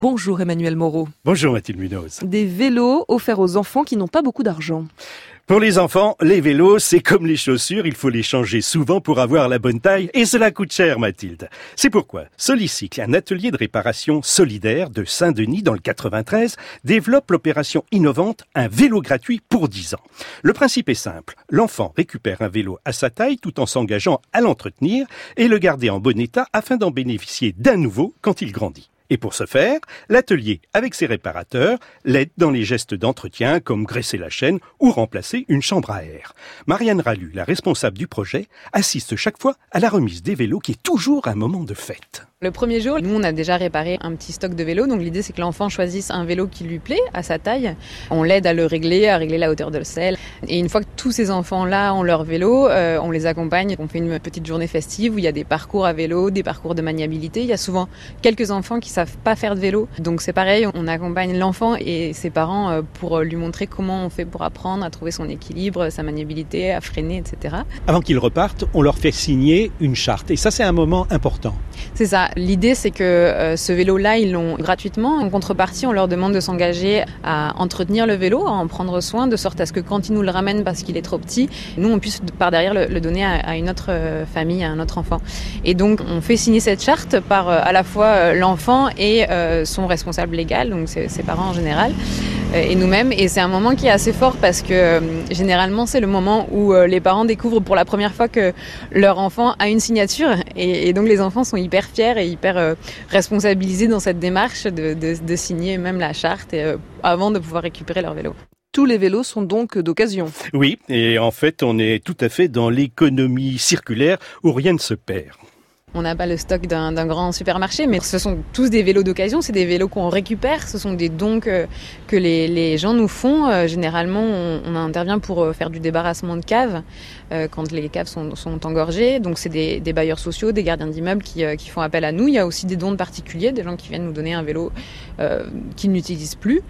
Bonjour Emmanuel Moreau. Bonjour Mathilde Munoz. Des vélos offerts aux enfants qui n'ont pas beaucoup d'argent. Pour les enfants, les vélos, c'est comme les chaussures, il faut les changer souvent pour avoir la bonne taille et cela coûte cher Mathilde. C'est pourquoi Solicycle, un atelier de réparation solidaire de Saint-Denis dans le 93, développe l'opération innovante Un vélo gratuit pour 10 ans. Le principe est simple, l'enfant récupère un vélo à sa taille tout en s'engageant à l'entretenir et le garder en bon état afin d'en bénéficier d'un nouveau quand il grandit. Et pour ce faire, l'atelier, avec ses réparateurs, l'aide dans les gestes d'entretien comme graisser la chaîne ou remplacer une chambre à air. Marianne Ralu, la responsable du projet, assiste chaque fois à la remise des vélos qui est toujours un moment de fête. Le premier jour, nous on a déjà réparé un petit stock de vélos, donc l'idée c'est que l'enfant choisisse un vélo qui lui plaît, à sa taille. On l'aide à le régler, à régler la hauteur de selle. Et une fois que tous ces enfants-là ont leur vélo, on les accompagne. On fait une petite journée festive où il y a des parcours à vélo, des parcours de maniabilité. Il y a souvent quelques enfants qui savent pas faire de vélo. Donc c'est pareil, on accompagne l'enfant et ses parents pour lui montrer comment on fait pour apprendre à trouver son équilibre, sa maniabilité, à freiner, etc. Avant qu'ils repartent, on leur fait signer une charte. Et ça, c'est un moment important. C'est ça. L'idée, c'est que ce vélo-là, ils l'ont gratuitement. En contrepartie, on leur demande de s'engager à entretenir le vélo, à en prendre soin, de sorte à ce que quand ils nous le ramènent parce qu'il est trop petit, nous, on puisse par derrière le donner à une autre famille, à un autre enfant. Et donc, on fait signer cette charte par à la fois l'enfant et son responsable légal, donc ses parents en général, et nous-mêmes. Et c'est un moment qui est assez fort parce que généralement, c'est le moment où les parents découvrent pour la première fois que leur enfant a une signature. Et donc, les enfants sont hyper fiers et hyper responsabilisés dans cette démarche de signer même la charte avant de pouvoir récupérer leur vélo. Tous les vélos sont donc d'occasion. Oui, et en fait, on est tout à fait dans l'économie circulaire où rien ne se perd. On n'a pas le stock d'un grand supermarché, mais ce sont tous des vélos d'occasion, c'est des vélos qu'on récupère, ce sont des dons que les gens nous font. Généralement, on intervient pour faire du débarrassement de caves quand les caves sont engorgées. Donc c'est des bailleurs sociaux, des gardiens d'immeubles qui font appel à nous. Il y a aussi des dons de particuliers, des gens qui viennent nous donner un vélo qu'ils n'utilisent plus.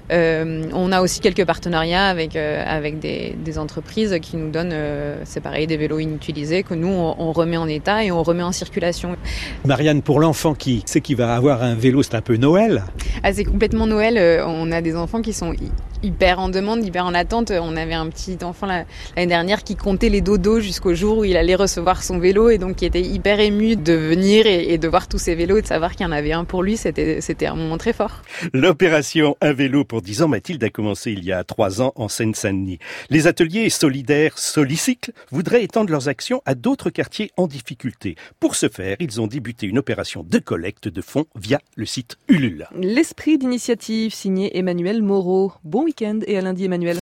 On a aussi quelques partenariats avec des entreprises qui nous donnent, c'est pareil, des vélos inutilisés que nous on remet en état et on remet en circulation. Marianne, pour l'enfant qui sait qu'il va avoir un vélo, c'est un peu Noël. Ah, c'est complètement Noël. On a des enfants qui sont hyper en demande, hyper en attente. On avait un petit enfant l'année dernière qui comptait les dodos jusqu'au jour où il allait recevoir son vélo et donc qui était hyper ému de venir et de voir tous ces vélos et de savoir qu'il y en avait un pour lui. C'était un moment très fort. L'opération Un vélo pour 10 ans, Mathilde, a commencé il y a 3 ans en Seine-Saint-Denis. Les ateliers solidaires Solicycle voudraient étendre leurs actions à d'autres quartiers en difficulté. Pour ce faire, ils ont débuté une opération de collecte de fonds via le site Ulule. L'esprit d'initiative signé Emmanuel Moreau. Bon week-end et à lundi Emmanuel.